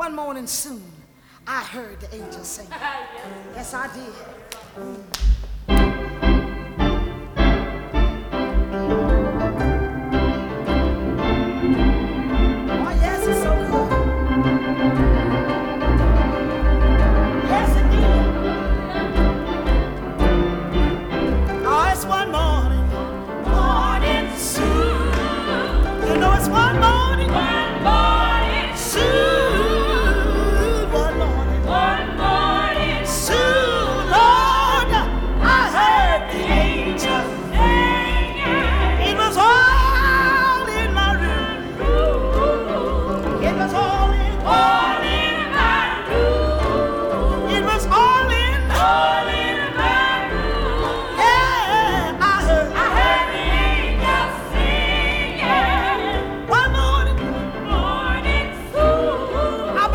one morning soon, I heard the angel sing. Yes, I did.